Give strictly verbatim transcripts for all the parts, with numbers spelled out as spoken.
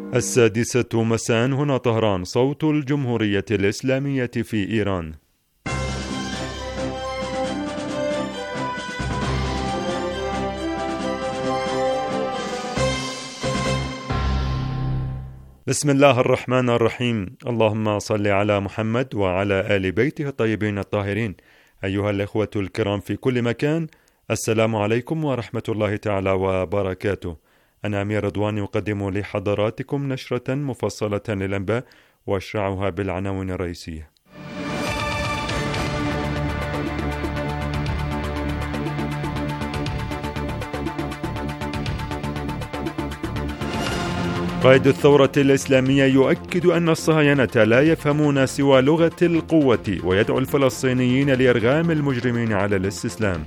السادسة مساء، هنا طهران، صوت الجمهورية الإسلامية في إيران. بسم الله الرحمن الرحيم. اللهم صل على محمد وعلى آل بيته الطيبين الطاهرين. أيها الإخوة الكرام في كل مكان، السلام عليكم ورحمة الله تعالى وبركاته. أنا أمير رضوان يقدم لحضراتكم نشرة مفصلة للأنباء وأشرعها بالعناوين الرئيسية. قائد الثورة الإسلامية يؤكد أن الصهاينة لا يفهمون سوى لغة القوة، ويدعو الفلسطينيين لإرغام المجرمين على الاستسلام.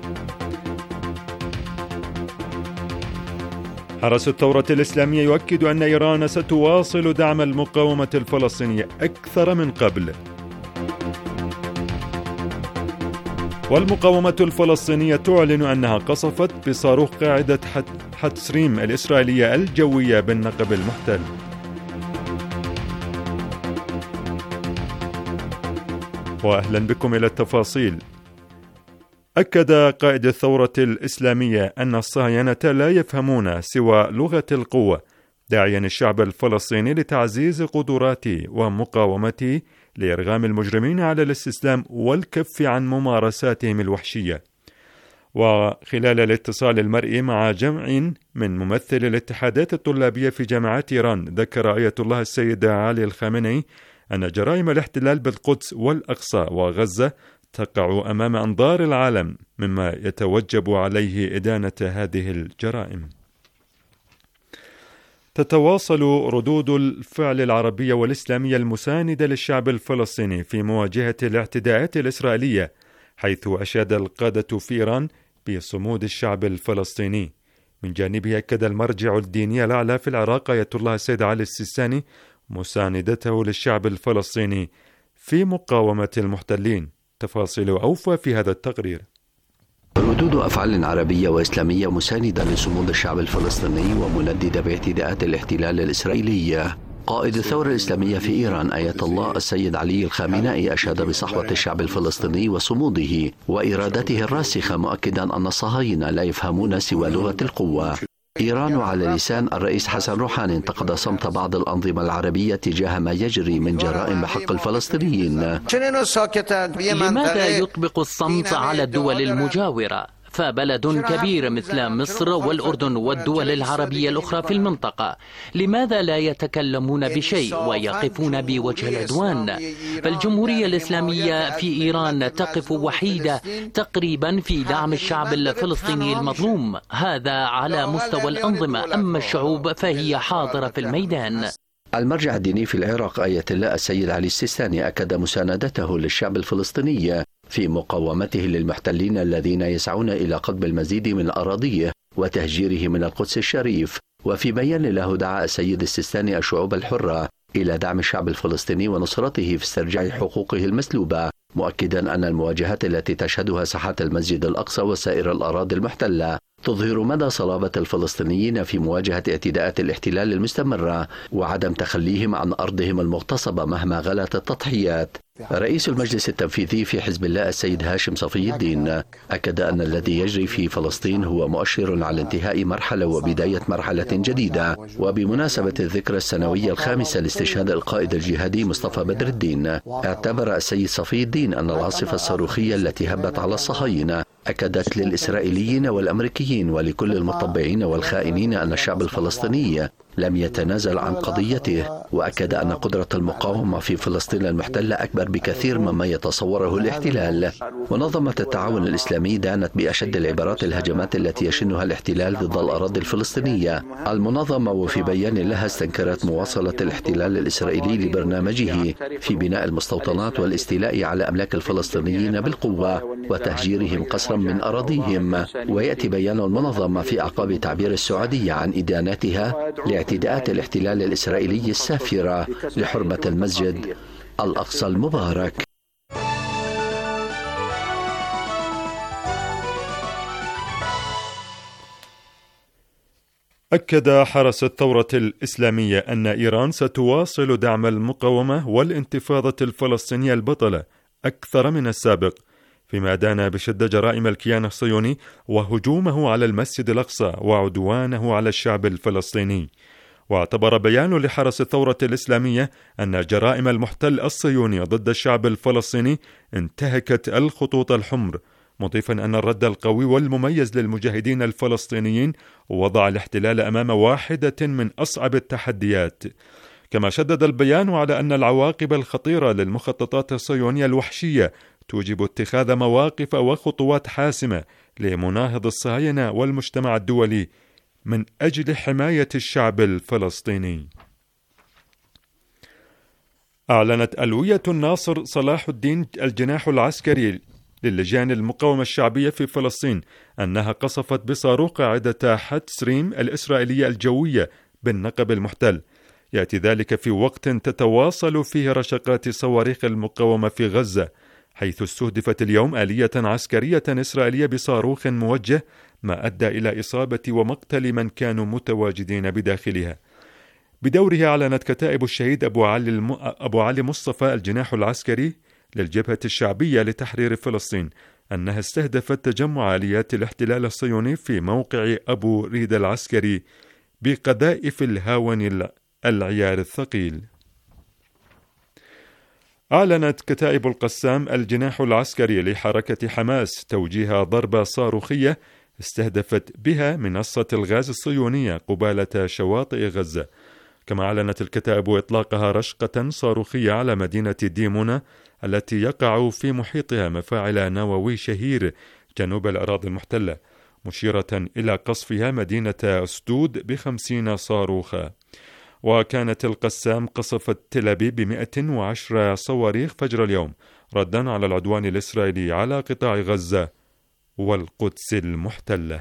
حرس الثورة الإسلامية يؤكد أن إيران ستواصل دعم المقاومة الفلسطينية أكثر من قبل. والمقاومة الفلسطينية تعلن أنها قصفت بصاروخ قاعدة حتسريم الإسرائيلية الجوية بالنقب المحتل. وأهلا بكم إلى التفاصيل. أكد قائد الثورة الإسلامية أن الصهاينة لا يفهمون سوى لغة القوة، داعيا الشعب الفلسطيني لتعزيز قدراته ومقاومته لإرغام المجرمين على الاستسلام والكف عن ممارساتهم الوحشية. وخلال الاتصال المرئي مع جمع من ممثل الاتحادات الطلابية في جامعات إيران، ذكر آية الله السيد علي الخامنئي أن جرائم الاحتلال بالقدس والأقصى وغزة تقع أمام أنظار العالم، مما يتوجب عليه إدانة هذه الجرائم. تتواصل ردود الفعل العربية والإسلامية المساندة للشعب الفلسطيني في مواجهة الاعتداءات الإسرائيلية، حيث أشاد القادة في إيران بصمود الشعب الفلسطيني. من جانبه أكد المرجع الديني الأعلى في العراق آية الله السيد علي السيستاني مساندته للشعب الفلسطيني في مقاومة المحتلين. تفاصيل أوفى في هذا التقرير. ردود أفعال عربية وإسلامية مساندة لصمود الشعب الفلسطيني ومنددة باعتداءات الاحتلال الإسرائيلي. قائد الثورة الإسلامية في إيران آية الله السيد علي الخامنئي أشاد بصحوة الشعب الفلسطيني وصموده وإرادته الراسخة، مؤكدا أن الصهاينة لا يفهمون سوى لغة القوة. إيران على لسان الرئيس حسن روحاني انتقد صمت بعض الأنظمة العربية تجاه ما يجري من جرائم بحق الفلسطينيين. لماذا يطبق الصمت على الدول المجاورة؟ فبلد كبير مثل مصر والأردن والدول العربية الأخرى في المنطقة، لماذا لا يتكلمون بشيء ويقفون بوجه العدوان؟ فالجمهورية الإسلامية في إيران تقف وحيدة تقريبا في دعم الشعب الفلسطيني المظلوم، هذا على مستوى الأنظمة، أما الشعوب فهي حاضرة في الميدان. المرجع الديني في العراق آية الله السيد علي السيستاني أكد مساندته للشعب الفلسطيني في مقاومته للمحتلين الذين يسعون إلى قطب المزيد من أراضيه وتهجيره من القدس الشريف. وفي بيان له دعا السيد السيستاني الشعوب الحرة إلى دعم الشعب الفلسطيني ونصرته في استرجاع حقوقه المسلوبة، مؤكدا أن المواجهات التي تشهدها ساحات المسجد الأقصى وسائر الأراضي المحتلة تظهر مدى صلابة الفلسطينيين في مواجهة اعتداءات الاحتلال المستمرة وعدم تخليهم عن أرضهم المغتصبة مهما غلت التضحيات. رئيس المجلس التنفيذي في حزب الله السيد هاشم صفي الدين أكد أن الذي يجري في فلسطين هو مؤشر على انتهاء مرحلة وبداية مرحلة جديدة. وبمناسبة الذكرى السنوية الخامسة لاستشهاد القائد الجهادي مصطفى بدر الدين، اعتبر السيد صفي الدين أن العاصفة الصاروخية التي هبت على الصهاينة أكدت للإسرائيليين والأمريكيين ولكل المطبعين والخائنين أن الشعب الفلسطيني لم يتنازل عن قضيته، وأكد أن قدرة المقاومة في فلسطين المحتلة أكبر بكثير مما يتصوره الاحتلال. منظمة التعاون الإسلامي دانت بأشد العبارات الهجمات التي يشنها الاحتلال ضد الأراضي الفلسطينية. المنظمة وفي بيان لها استنكرت مواصلة الاحتلال الإسرائيلي لبرنامجه في بناء المستوطنات والاستيلاء على أملاك الفلسطينيين بالقوة وتهجيرهم قسرا من أراضيهم. ويأتي بيان المنظمة في أعقاب تعبير السعودية عن إدانتها لاعتداءات الاحتلال الإسرائيلي السافرة لحرمة المسجد الأقصى المبارك. أكد حرس الثورة الإسلامية أن إيران ستواصل دعم المقاومة والانتفاضة الفلسطينية البطلة أكثر من السابق، فيما أدان بشدة جرائم الكيان الصهيوني وهجومه على المسجد الأقصى وعدوانه على الشعب الفلسطيني. واعتبر بيان لحرس الثورة الإسلامية أن جرائم المحتل الصهيوني ضد الشعب الفلسطيني انتهكت الخطوط الحمر، مضيفا أن الرد القوي والمميز للمجاهدين الفلسطينيين وضع الاحتلال أمام واحدة من أصعب التحديات. كما شدد البيان على أن العواقب الخطيرة للمخططات الصهيونية الوحشية توجب اتخاذ مواقف وخطوات حاسمة لمناهض الصهاينة والمجتمع الدولي من أجل حماية الشعب الفلسطيني. أعلنت ألوية الناصر صلاح الدين الجناح العسكري للجان المقاومة الشعبية في فلسطين أنها قصفت بصاروخ قاعدة حتسريم الإسرائيلية الجوية بالنقب المحتل. يأتي ذلك في وقت تتواصل فيه رشقات صواريخ المقاومة في غزة، حيث استهدفت اليوم آلية عسكرية إسرائيلية بصاروخ موجه، ما أدى إلى إصابة ومقتل من كانوا متواجدين بداخلها. بدورها أعلنت كتائب الشهيد أبو علي, الم... أبو علي مصطفى الجناح العسكري للجبهة الشعبية لتحرير فلسطين أنها استهدفت تجمع آليات الاحتلال الصهيوني في موقع أبو ريد العسكري بقذائف الهاون العيار الثقيل. أعلنت كتائب القسام الجناح العسكري لحركة حماس توجيه ضربة صاروخية استهدفت بها منصة الغاز الصهيونية قبالة شواطئ غزة. كما أعلنت الكتائب إطلاقها رشقة صاروخية على مدينة ديمونة التي يقع في محيطها مفاعل نووي شهير جنوب الأراضي المحتلة، مشيرة إلى قصفها مدينة أسدود بخمسين صاروخا. وكانت القسام قصفت تل أبيب بمئة وعشرة صواريخ فجر اليوم، ردا على العدوان الإسرائيلي على قطاع غزة والقدس المحتلة.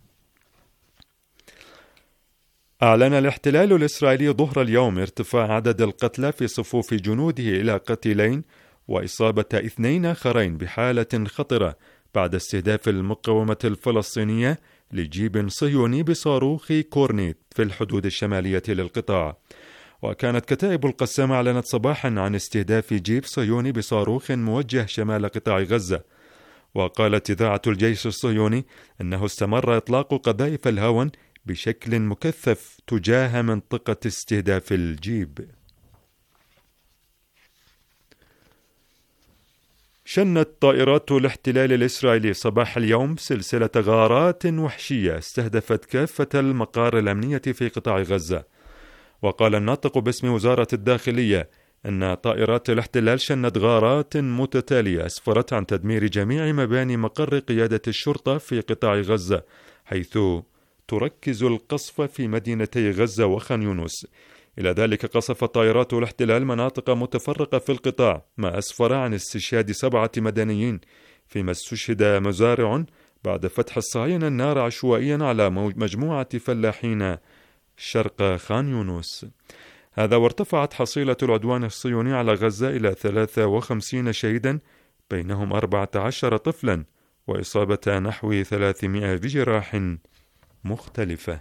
أعلن الاحتلال الإسرائيلي ظهر اليوم ارتفاع عدد القتلى في صفوف جنوده إلى قتيلين وإصابة اثنين آخرين بحالة خطرة بعد استهداف المقاومة الفلسطينية لجيب صهيوني بصاروخ كورنيت في الحدود الشمالية للقطاع. وكانت كتائب القسام أعلنت صباحا عن استهداف جيب صهيوني بصاروخ موجه شمال قطاع غزة. وقالت إذاعة الجيش الصهيوني أنه استمر إطلاق قذائف الهاون بشكل مكثف تجاه منطقة استهداف الجيب. شنت طائرات الاحتلال الإسرائيلي صباح اليوم سلسلة غارات وحشية استهدفت كافة المقار الأمنية في قطاع غزة. وقال الناطق باسم وزارة الداخلية أن طائرات الاحتلال شنت غارات متتالية أسفرت عن تدمير جميع مباني مقر قيادة الشرطة في قطاع غزة، حيث تركز القصف في مدينتي غزة وخان يونس. إلى ذلك قصف طائرات الاحتلال مناطق متفرقة في القطاع، ما أسفر عن استشهاد سبعة مدنيين، فيما استشهد مزارع بعد فتح الصهاينة النار عشوائيا على مجموعة فلاحين شرق خان يونس. هذا وارتفعت حصيلة العدوان الصهيوني على غزة إلى ثلاثة وخمسين شهيدا، بينهم أربعة عشر طفلا، وإصابة نحو ثلاثمائة بجراح مختلفة.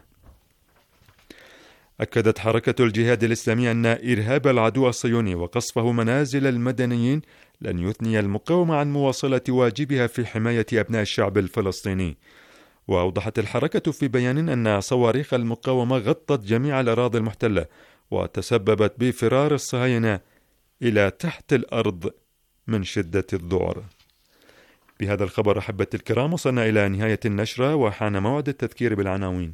أكدت حركة الجهاد الإسلامي أن إرهاب العدو الصهيوني وقصفه منازل المدنيين لن يثني المقاومة عن مواصلة واجبها في حماية أبناء الشعب الفلسطيني. وأوضحت الحركة في بيان أن صواريخ المقاومة غطت جميع الأراضي المحتلة وتسببت بفرار الصهاينة إلى تحت الأرض من شدة الذعر. بهذا الخبر أحبتي الكرام وصلنا إلى نهاية النشرة وحان موعد التذكير بالعناوين.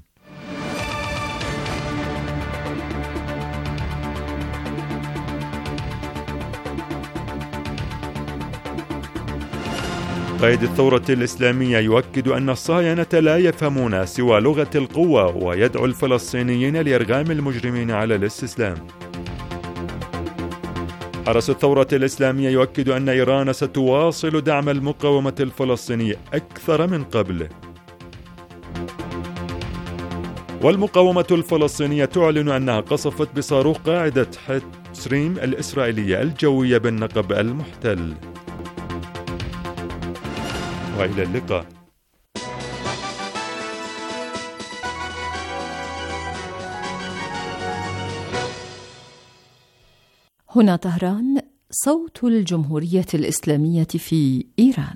قائد الثورة الإسلامية يؤكد أن الصهاينة لا يفهمون سوى لغة القوة ويدعو الفلسطينيين لإرغام المجرمين على الاستسلام. حرس الثورة الإسلامية يؤكد أن إيران ستواصل دعم المقاومة الفلسطينية أكثر من قبل. والمقاومة الفلسطينية تعلن أنها قصفت بصاروخ قاعدة حتسريم الإسرائيلية الجوية بالنقب المحتل. وإلى اللقاء. هنا طهران، صوت الجمهورية الإسلامية في إيران.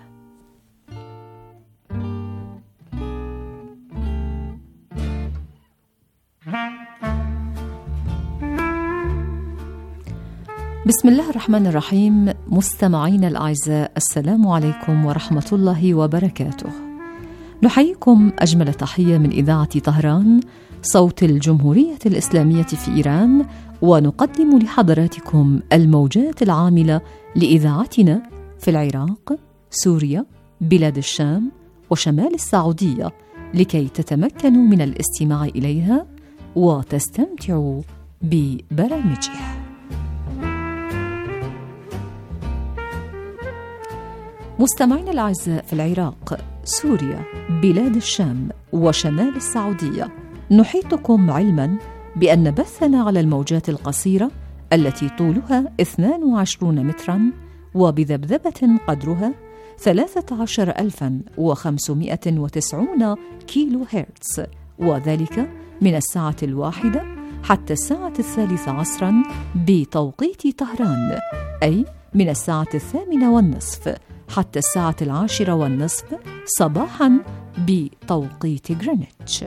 بسم الله الرحمن الرحيم. مستمعين الأعزاء، السلام عليكم ورحمة الله وبركاته. نحييكم أجمل تحية من إذاعة طهران، صوت الجمهورية الإسلامية في إيران، ونقدم لحضراتكم الموجات العاملة لإذاعتنا في العراق، سوريا، بلاد الشام وشمال السعودية، لكي تتمكنوا من الاستماع إليها وتستمتعوا ببرامجها. مستمعين الأعزاء، في العراق، سوريا، بلاد الشام وشمال السعودية، نحيطكم علما بأن بثنا على الموجات القصيرة التي طولها اثنان وعشرين مترا وبذبذبة قدرها ثلاثة عشر ألفا وخمسمائة وتسعين كيلو هرتز، وذلك من الساعة الواحدة حتى الساعة الثالثة عصرا بتوقيت طهران، أي من الساعة الثامنة والنصف حتى الساعة العاشرة والنصف صباحا بتوقيت غرينتش.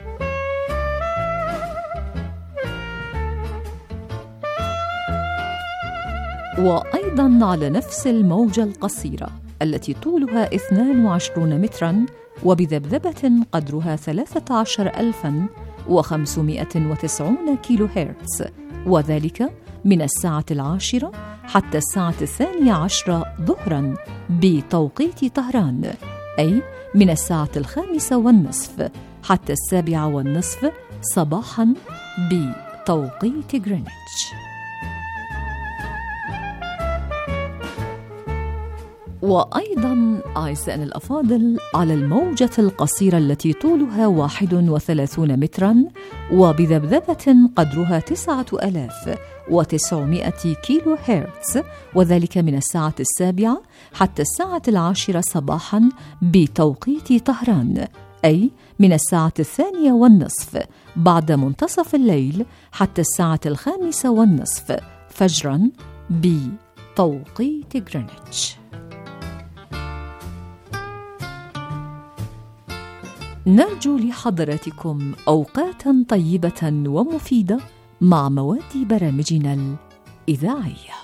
وأيضا على نفس الموجة القصيرة التي طولها اثنان وعشرين مترا وبذبذبة قدرها ثلاثة عشر ألفا وخمسمائة وتسعين كيلو هرتز، وذلك من الساعة العاشرة حتى الساعة الثانية عشرة ظهرا بتوقيت طهران، أي من الساعة الخامسة والنصف حتى السابعة والنصف صباحا بتوقيت غرينتش. وأيضا أعزائنا الأفاضل، على الموجة القصيرة التي طولها واحد وثلاثون مترا وبذبذبة قدرها تسعة آلاف وتسعمائة كيلو هرتز، وذلك من الساعة السابعة حتى الساعة العاشرة صباحا بتوقيت طهران، أي من الساعة الثانية والنصف بعد منتصف الليل حتى الساعة الخامسة والنصف فجرا بتوقيت غرينتش. نرجو لحضراتكم أوقاتا طيبة ومفيدة مع مواد برامجنا الإذاعية.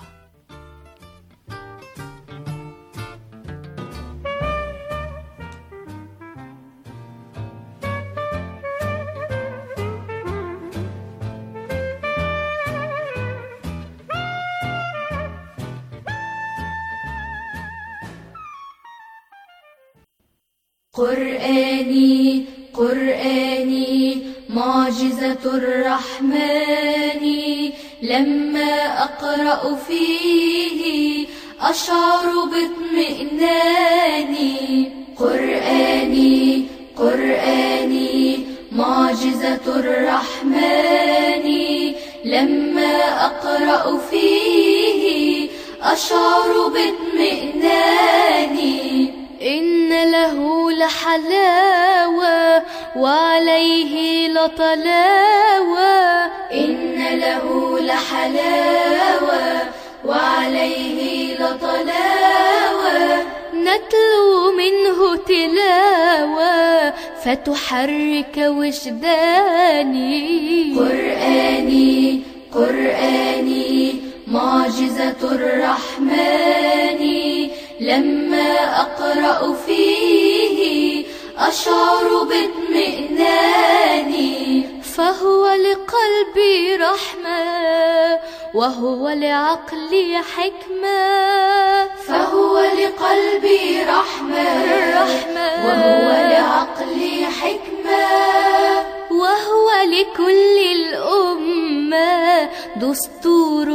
قرآني قرآني معجزة الرحمن، لما أقرأ فيه أشعر باطمئنان. قرآني قرآني معجزة الرحمن، لما أقرأ فيه أشعر باطمئنان. إن له لحلاوة وعليه لطلاوة، إن له لحلاوة وعليه لطلاوة، نتلو منه تلاوة فتحرك وجداني. قرآني قرآني معجزة الرحمن، لما أقرأ فيه أشعر باطمئنان. فهو لقلبي رحمة وهو لعقلي حكمة، فهو لقلبي رحمة وهو لعقلي حكمة، وهو لكل الأمة دستور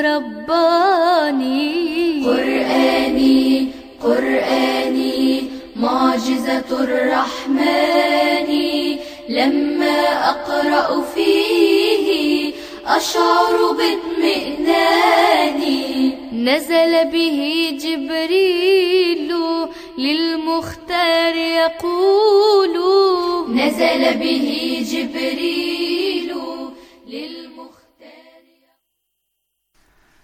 رباني. قرآني قرآني معجزة الرحمن، لما أقرأ فيه أشعر باطمئنان. نزل به جبريل للمختار يقول، نزل به جبريل للمختار.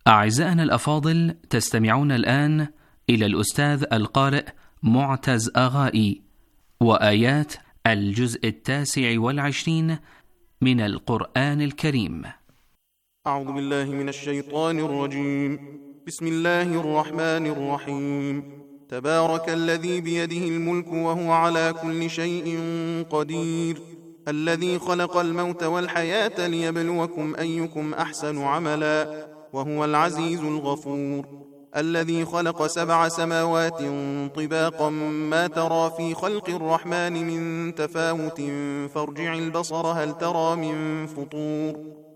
أعزائنا الأفاضل، تستمعون الآن إلى الأستاذ القارئ معتز آغائي وآيات الجزء التاسع والعشرين من القرآن الكريم. أعوذ بالله من الشيطان الرجيم. بسم الله الرحمن الرحيم. تبارك الذي بيده الملك وهو على كل شيء قدير، الذي خلق الموت والحياة ليبلوكم أيكم أحسن عملا، وهو العزيز الغفور. الذي خلق سبع سماوات طباقا ما ترى في خلق الرحمن من تفاوت فارجع البصر هل ترى من فطور،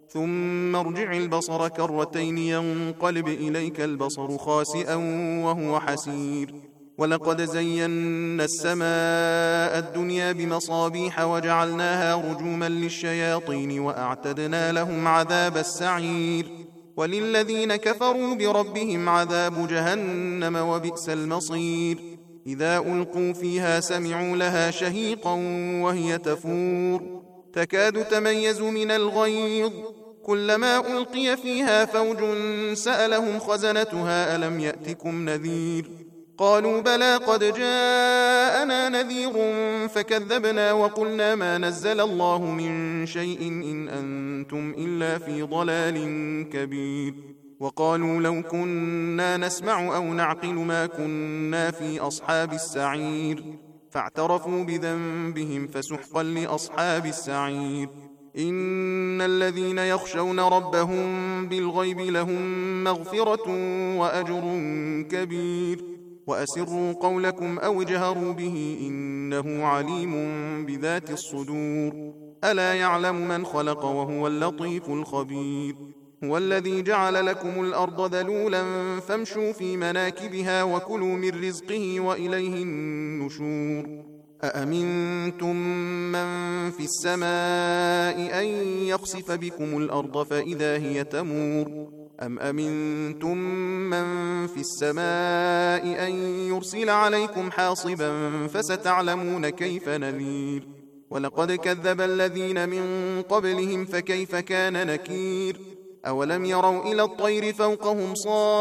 ثم ارجع البصر كرتين ينقلب إليك البصر خاسئا وهو حسير. ولقد زينا السماء الدنيا بمصابيح وجعلناها رجوما للشياطين وأعتدنا لهم عذاب السعير. وللذين كفروا بربهم عذاب جهنم وبئس المصير. إذا ألقوا فيها سمعوا لها شهيقا وهي تفور تكاد تميز من الغيظ، كلما ألقي فيها فوج سألهم خزنتها ألم يأتكم نذير، قالوا بلى قد جاءنا نذير فكذبنا وقلنا ما نزل الله من شيء إن أنتم إلا في ضلال كبير. وقالوا لو كنا نسمع أو نعقل ما كنا في أصحاب السعير، فاعترفوا بذنبهم فسحقا لأصحاب السعير. إن الذين يخشون ربهم بالغيب لهم مغفرة وأجر كبير. وأسروا قولكم أو اجهروا به إنه عليم بذات الصدور. ألا يعلم من خلق وهو اللطيف الخبير. هو الذي جعل لكم الأرض ذلولا فامشوا في مناكبها وكلوا من رزقه وإليه النشور. أأمنتم من في السماء أن يخسف بكم الأرض فإذا هي تمور، أم أمنتم من في السماء أن يرسل عليكم حاصبا فستعلمون كيف نذير. ولقد كذب الذين من قبلهم فكيف كان نكير. أولم يروا إلى الطير فوقهم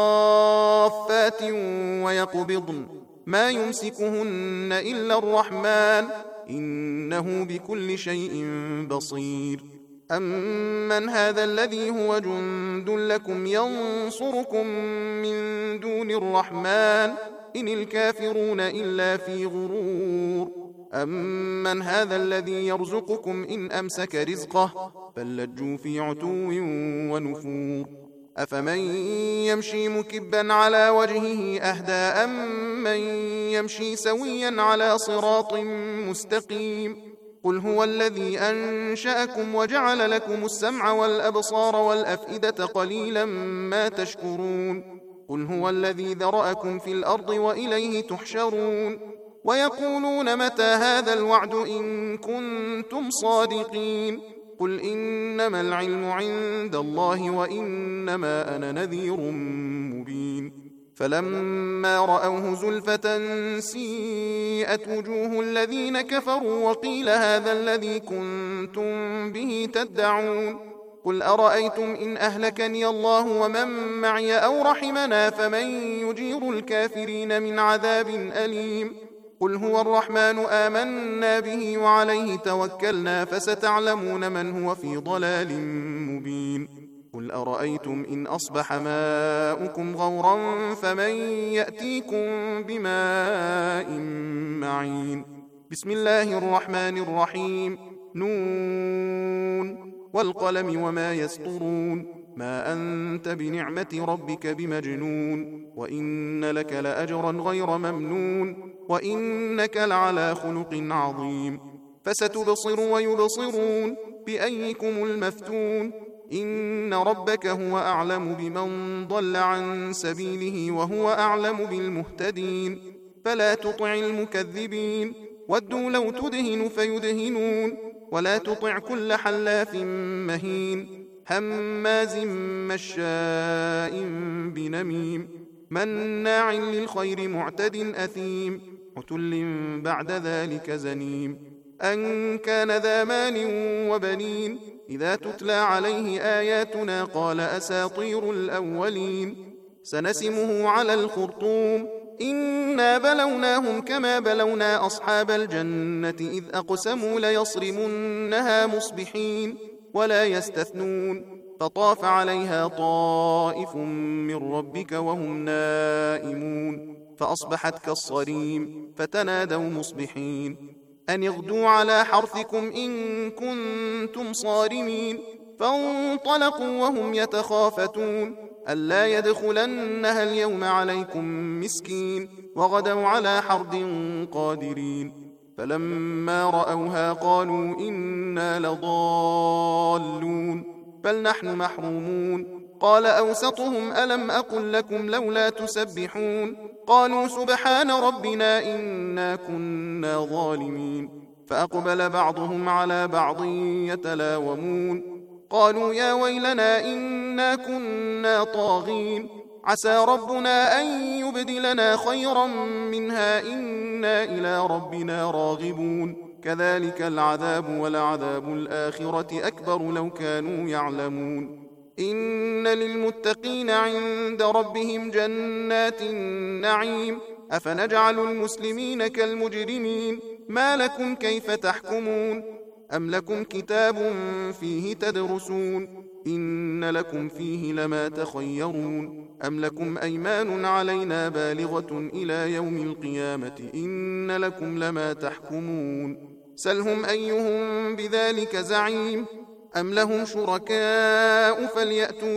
صافات ويقبضن ما يمسكهن إلا الرحمن إنه بكل شيء بصير. أمن هذا الذي هو جند لكم ينصركم من دون الرحمن إن الكافرون إلا في غرور. أمن هذا الذي يرزقكم إن أمسك رزقه بل لجوا في عتو ونفور. أفمن يمشي مكبا على وجهه أهدى أم من يمشي سويا على صراط مستقيم. قل هو الذي أنشأكم وجعل لكم السمع والأبصار والأفئدة قليلا ما تشكرون. قل هو الذي ذرأكم في الأرض وإليه تحشرون. ويقولون متى هذا الوعد إن كنتم صادقين. قل إنما العلم عند الله وإنما أنا نذير مبين. فلما رأوه زلفة سيئت وجوه الذين كفروا وقيل هذا الذي كنتم به تدعون. قل أرأيتم إن أهلكني الله ومن معي أو رحمنا فمن يجير الكافرين من عذاب أليم. قل هو الرحمن آمنا به وعليه توكلنا فستعلمون من هو في ضلال مبين. قل أرأيتم إن أصبح ماؤكم غورا فمن يأتيكم بماء معين. بسم الله الرحمن الرحيم. نون والقلم وما يسطرون. ما أنت بنعمة ربك بمجنون. وإن لك لأجرا غير ممنون. وإنك لعلى خلق عظيم. فستبصر ويبصرون بأيكم المفتون. إن ربك هو أعلم بمن ضل عن سبيله وهو أعلم بالمهتدين. فلا تطع المكذبين ودوا لو تدهن فيدهنون. ولا تطع كل حلاف مهين هماز مشاء بنميم مناع للخير معتد أثيم عتل بعد ذلك زنيم. أن كان ذا مال وبنين إذا تتلى عليه آياتنا قال أساطير الأولين سنسمه على الخرطوم إنا بلوناهم كما بلونا أصحاب الجنة إذ أقسموا ليصرمنها مصبحين ولا يستثنون فطاف عليها طائف من ربك وهم نائمون فأصبحت كالصريم فتنادوا مصبحين أن اغدوا على حرثكم إن كنتم صارمين فانطلقوا وهم يتخافتون ألا يدخلنها اليوم عليكم مسكين وغدوا على حرد قادرين فلما رأوها قالوا إنا لضالون بل نحن محرومون قال أوسطهم ألم أقل لكم لولا تسبحون قالوا سبحان ربنا إنا كنا ظالمين فأقبل بعضهم على بعض يتلاومون قالوا يا ويلنا إنا كنا طاغين عسى ربنا أن يبدلنا خيرا منها إنا إلى ربنا راغبون كذلك العذاب ولعذاب الآخرة أكبر لو كانوا يعلمون إن للمتقين عند ربهم جنات النعيم أفنجعل المسلمين كالمجرمين ما لكم كيف تحكمون أم لكم كتاب فيه تدرسون إن لكم فيه لما تخيرون أم لكم أيمان علينا بالغة إلى يوم القيامة إن لكم لما تحكمون سلهم أيهم بذلك زعيم أم لهم شركاء فليأتوا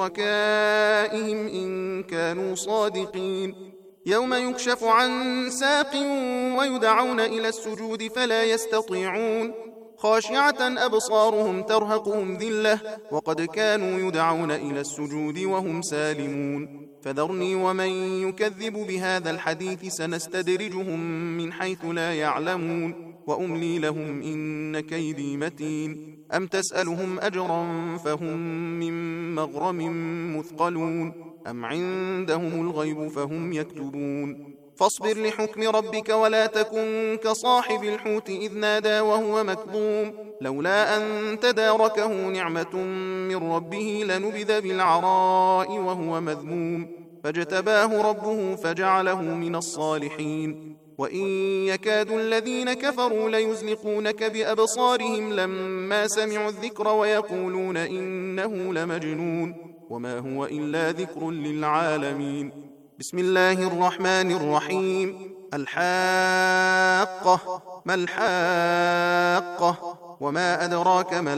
بشركائهم إن كانوا صادقين يوم يكشف عن ساق ويدعون إلى السجود فلا يستطيعون خاشعة أبصارهم ترهقهم ذلة وقد كانوا يدعون إلى السجود وهم سالمون فذرني ومن يكذب بهذا الحديث سنستدرجهم من حيث لا يعلمون وأملي لهم إن كيدي متين أم تسألهم أجرا فهم من مغرم مثقلون أم عندهم الغيب فهم يكتبون فاصبر لحكم ربك ولا تكن كصاحب الحوت إذ نادى وهو مكظوم لولا أن تداركه نعمة من ربه لنبذ بالعراء وهو مذموم فاجتباه ربه فجعله من الصالحين وإن يكاد الذين كفروا ليزلقونك بأبصارهم لما سمعوا الذكر ويقولون إنه لمجنون وما هو إلا ذكر للعالمين بسم الله الرحمن الرحيم الحاقة ما الحاقة وما أدراك ما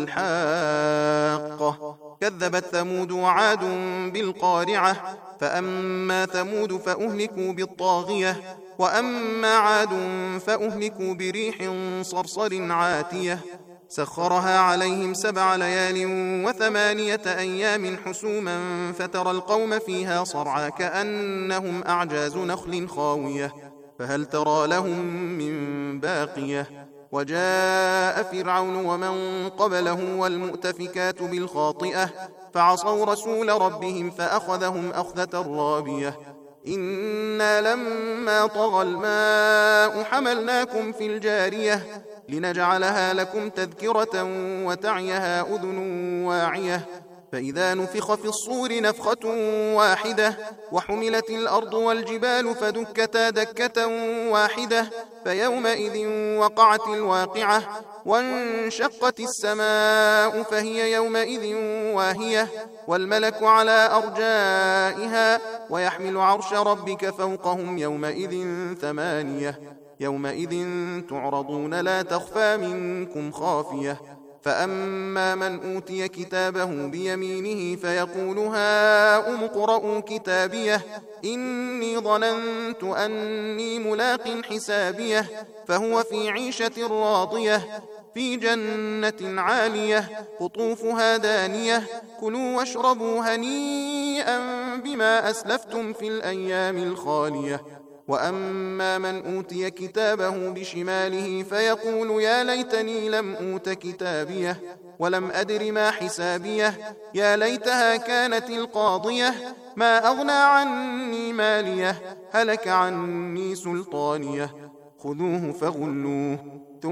الحاقة كذبت ثمود وعاد بالقارعة فأما ثمود فأهلكوا بالطاغية وأما عاد فأهلكوا بريح صرصر عاتية سخرها عليهم سبع ليال وثمانية أيام حسوما فترى القوم فيها صرعى كأنهم أعجاز نخل خاوية فهل ترى لهم من باقية وجاء فرعون ومن قبله والمؤتفكات بالخاطئة فعصوا رسول ربهم فأخذهم أخذة رابية إنا لما طغى الماء حملناكم في الجارية لنجعلها لكم تذكرة وتعيها أذن واعية فإذا نفخ في الصور نفخة واحدة وحملت الأرض والجبال فدكتا دكة واحدة فيومئذ وقعت الواقعة وانشقت السماء فهي يومئذ واهية والملك على أرجائها ويحمل عرش ربك فوقهم يومئذ ثمانية يومئذ تعرضون لا تخفى منكم خافية فأما من أوتي كتابه بيمينه فيقول هاؤم اقرءوا كتابيه إني ظننت أني ملاق حسابيه فهو في عيشة راضية في جنة عالية قطوفها دانية كلوا واشربوا هنيئا بما أسلفتم في الأيام الخالية وأما من أوتي كتابه بشماله فيقول يا ليتني لم أوت كتابيه ولم أدر ما حسابيه يا ليتها كانت القاضية ما أغنى عني ماليه هلك عني سلطانيه خذوه فغلوه ثم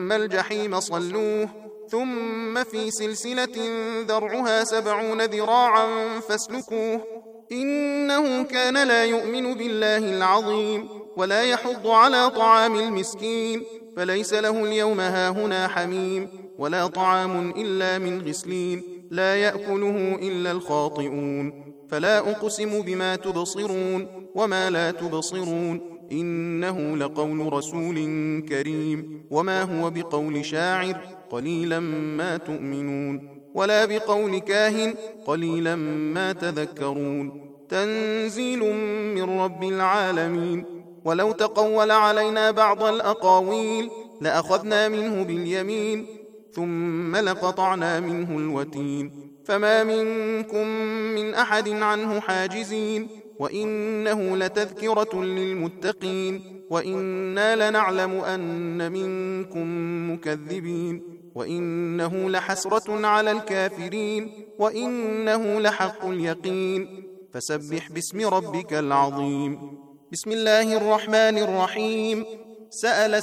ثم الجحيم صلوه ثم في سلسلة ذرعها سبعون ذراعا فاسلكوه إنه كان لا يؤمن بالله العظيم ولا يحض على طعام المسكين فليس له اليوم هاهنا حميم ولا طعام إلا من غسلين لا يأكله إلا الخاطئون فلا أقسم بما تبصرون وما لا تبصرون إنه لقول رسول كريم وما هو بقول شاعر قليلا ما تؤمنون ولا بقول كاهن قليلا ما تذكرون تنزيل من رب العالمين ولو تقول علينا بعض الأقاويل لأخذنا منه باليمين ثم لقطعنا منه الوتين فما منكم من أحد عنه حاجزين وإنه لتذكرة للمتقين وإنا لنعلم أن منكم مكذبين وإنه لحسرة على الكافرين وإنه لحق اليقين فسبح باسم ربك العظيم بسم الله الرحمن الرحيم سأل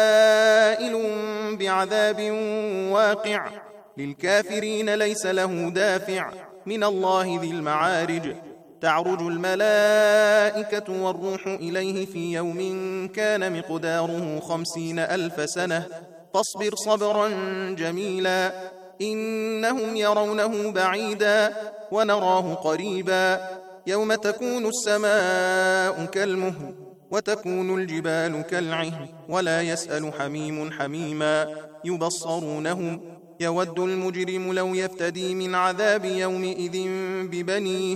سائل بعذاب واقع للكافرين ليس له دافع من الله ذي المعارج تعرج الملائكة والروح إليه في يوم كان مقداره خمسين ألف سنة فاصبر صبرا جميلا إنهم يرونه بعيدا ونراه قريبا يوم تكون السماء كالمهل وتكون الجبال كالعهن ولا يسأل حميم حميما يبصرونهم يود المجرم لو يفتدي من عذاب يومئذ ببنيه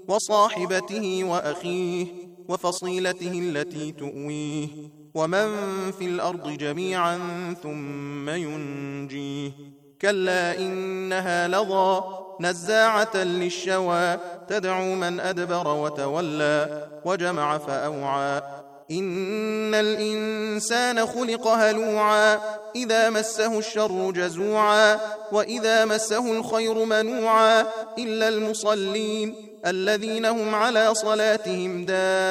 وصاحبته وأخيه وفصيلته التي تؤويه ومن في الأرض جميعا ثم ينجيه كلا إنها لظى نزاعة للشوى تدعو من أدبر وتولى وجمع فأوعى إن الإنسان خلق هلوعا إذا مسه الشر جزوعا وإذا مسه الخير منوعا إلا المصلين الذين هم على صلاتهم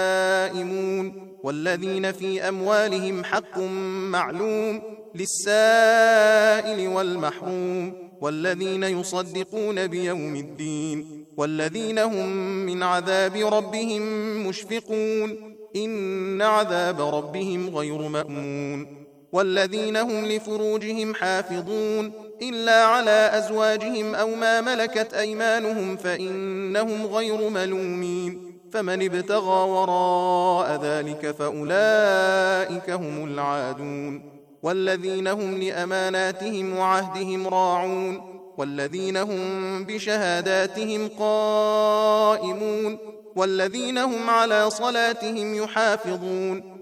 دائمون والذين في أموالهم حق معلوم للسائل والمحروم والذين يصدقون بيوم الدين والذين هم من عذاب ربهم مشفقون إن عذاب ربهم غير مأمون والذين هم لفروجهم حافظون إلا على أزواجهم أو ما ملكت أيمانهم فإنهم غير ملومين فمن ابتغى وراء ذلك فأولئك هم العادون والذين هم لأماناتهم وعهدهم راعون والذين هم بشهاداتهم قائمون والذين هم على صلاتهم يحافظون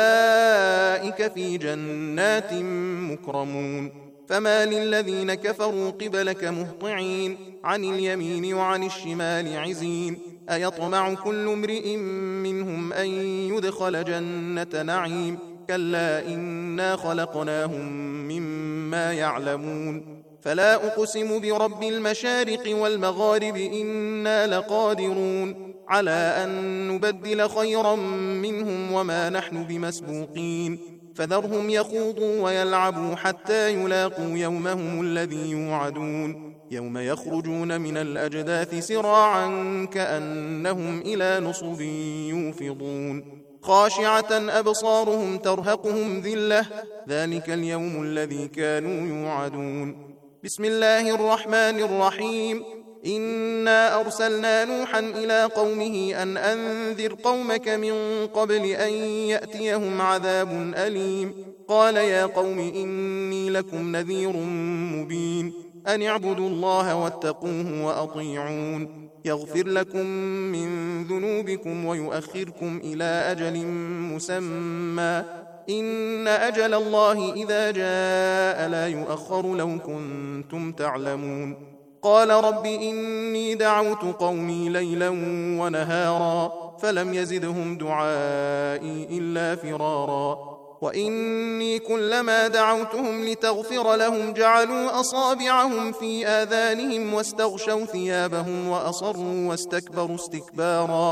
أولئك في جنات مكرمون فما للذين كفروا قبلك مهطعين عن اليمين وعن الشمال عزين أيطمع كل امرئ منهم أن يدخل جنة نعيم كلا إنا خلقناهم مما يعلمون فلا أقسم برب المشارق والمغارب إنا لقادرون على أن نبدل خيرا منهم وما نحن بمسبوقين فذرهم يخوضوا ويلعبوا حتى يلاقوا يومهم الذي يوعدون يوم يخرجون من الأجداث سراعا كأنهم إلى نصب يوفضون خاشعة أبصارهم ترهقهم ذلة ذلك اليوم الذي كانوا يوعدون بسم الله الرحمن الرحيم إنا أرسلنا نوحا إلى قومه أن أنذر قومك من قبل أن يأتيهم عذاب أليم قال يا قوم إني لكم نذير مبين أن اعبدوا الله واتقوه وأطيعون يغفر لكم من ذنوبكم ويؤخركم إلى أجل مسمى إن أجل الله إذا جاء لا يؤخر لو كنتم تعلمون قال رب إني دعوت قومي ليلا ونهارا فلم يزدهم دعائي إلا فرارا وإني كلما دعوتهم لتغفر لهم جعلوا أصابعهم في آذانهم واستغشوا ثيابهم وأصروا واستكبروا استكبارا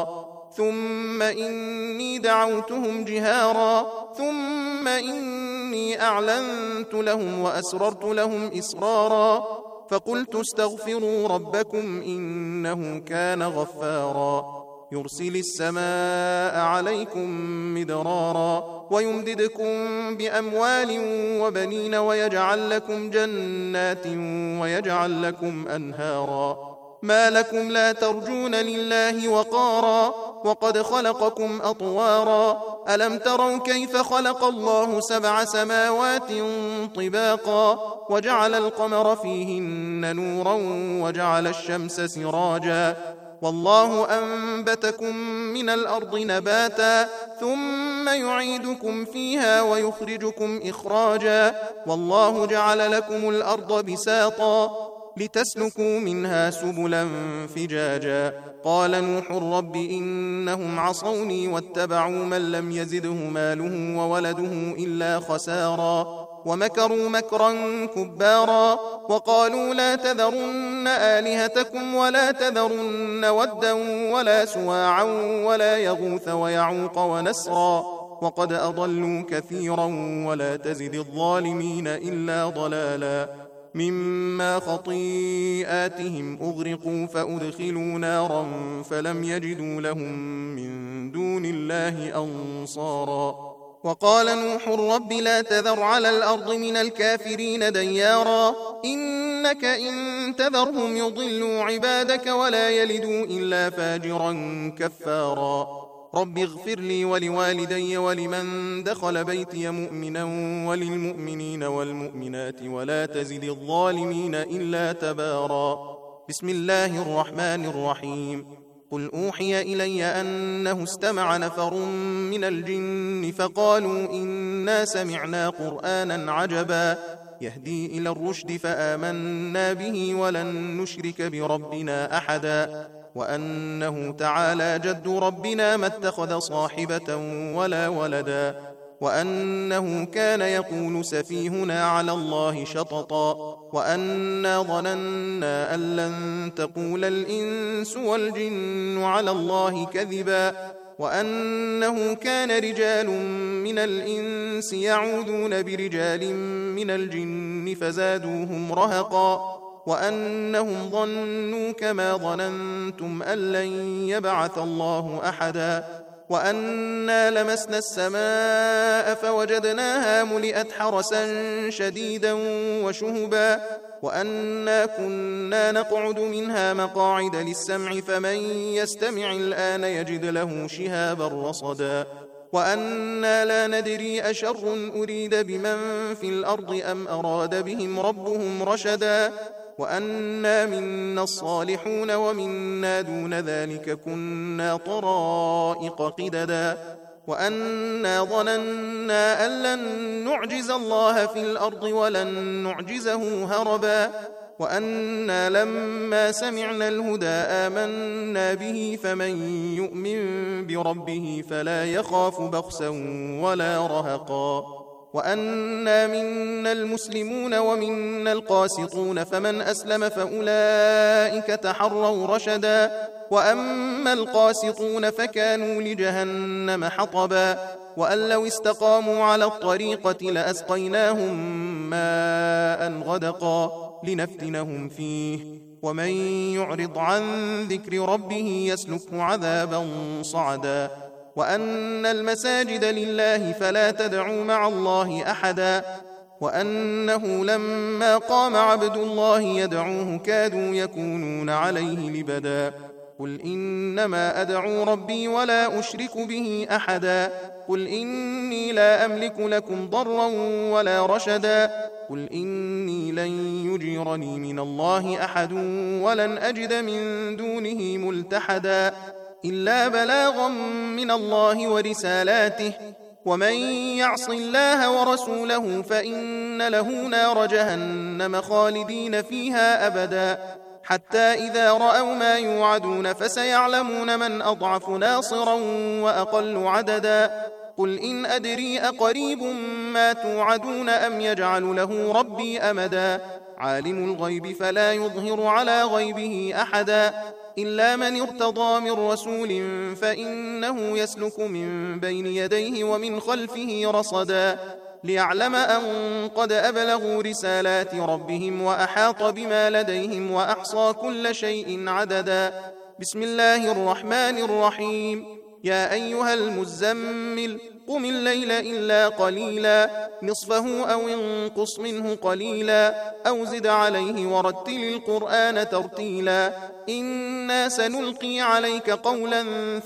ثم إني دعوتهم جهارا ثم إني أعلنت لهم وأسررت لهم إسرارا فقلت استغفروا ربكم إنه كان غفارا يرسل السماء عليكم مدرارا ويمددكم بأموال وبنين ويجعل لكم جنات ويجعل لكم أنهارا ما لكم لا ترجون لله وقارا وقد خلقكم أطوارا ألم تروا كيف خلق الله سبع سماوات طباقا وجعل القمر فيهن نورا وجعل الشمس سراجا والله أنبتكم من الأرض نباتا ثم يعيدكم فيها ويخرجكم إخراجا والله جعل لكم الأرض بساطا لتسلكوا منها سبلا فجاجا قال نوح رب إنهم عصوني واتبعوا من لم يزده ماله وولده إلا خسارا ومكروا مكرا كبارا وقالوا لا تذرن آلهتكم ولا تذرن ودا ولا سواعا ولا يغوث ويعوق ونسرا وقد أضلوا كثيرا ولا تزد الظالمين إلا ضلالا مما خطيئاتهم أغرقوا فأدخلوا نارا فلم يجدوا لهم من دون الله أنصارا وقال نوح رب لا تذر على الأرض من الكافرين ديارا إنك إن تذرهم يضلوا عبادك ولا يلدوا إلا فاجرا كفارا رب اغفر لي ولوالدي ولمن دخل بيتي مؤمنا وللمؤمنين والمؤمنات ولا تزد الظالمين إلا تبارا بسم الله الرحمن الرحيم قل أوحي إلي أنه استمع نفر من الجن فقالوا إنا سمعنا قرآنا عجبا يهدي إلى الرشد فآمنا به ولن نشرك بربنا أحدا وأنه تعالى جد ربنا ما اتخذ صاحبة ولا ولدا وأنه كان يقول سفيهنا على الله شططا وأنا ظننا أن لن تقول الإنس والجن على الله كذبا وأنه كان رجال من الإنس يعوذون برجال من الجن فزادوهم رهقا وأنهم ظنوا كما ظننتم أن لن يبعث الله أحدا وأنا لمسنا السماء فوجدناها ملئت حرسا شديدا وشهبا وأنا كنا نقعد منها مقاعد للسمع فمن يستمع الآن يجد له شهابا رصدا وأنا لا ندري أشر أريد بمن في الأرض أم أراد بهم ربهم رشدا وأنا منا الصالحون ومنا دون ذلك كنا طرائق قددا وأنا ظننا أن لن نعجز الله في الأرض ولن نعجزه هربا وأنا لما سمعنا الهدى آمنا به فمن يؤمن بربه فلا يخاف بخسا ولا رهقا وأنا منا المسلمون ومنا القاسطون فمن أسلم فأولئك تحروا رشدا وأما القاسطون فكانوا لجهنم حطبا وأن لو استقاموا على الطريقة لأسقيناهم ماء غدقا لنفتنهم فيه ومن يعرض عن ذكر ربه يسلكه عذابا صعدا وأن المساجد لله فلا تدعوا مع الله أحدا وأنه لما قام عبد الله يدعوه كادوا يكونون عليه لبدا قل إنما أدعو ربي ولا أشرك به أحدا قل إني لا أملك لكم ضرا ولا رشدا قل إني لن يجيرني من الله أحد ولن أجد من دونه ملتحدا إلا بلاغا من الله ورسالاته ومن يعص الله ورسوله فإن له نار جهنم خالدين فيها أبدا حتى إذا رأوا ما يوعدون فسيعلمون من أضعف ناصرا وأقل عددا قل إن أدري أقريب ما توعدون أم يجعل له ربي أمدا عالم الغيب فلا يظهر على غيبه أحدا إلا من ارتضى من رسول فإنه يسلك من بين يديه ومن خلفه رصدا ليعلم أن قد أبلغوا رسالات ربهم وأحاط بما لديهم وأحصى كل شيء عددا. بسم الله الرحمن الرحيم. يا أيها المزمل قم الليل إلا قليلا نصفه أو انقص منه قليلا أو زد عليه ورتل القرآن ترتيلا إنا سنلقي عليك قولا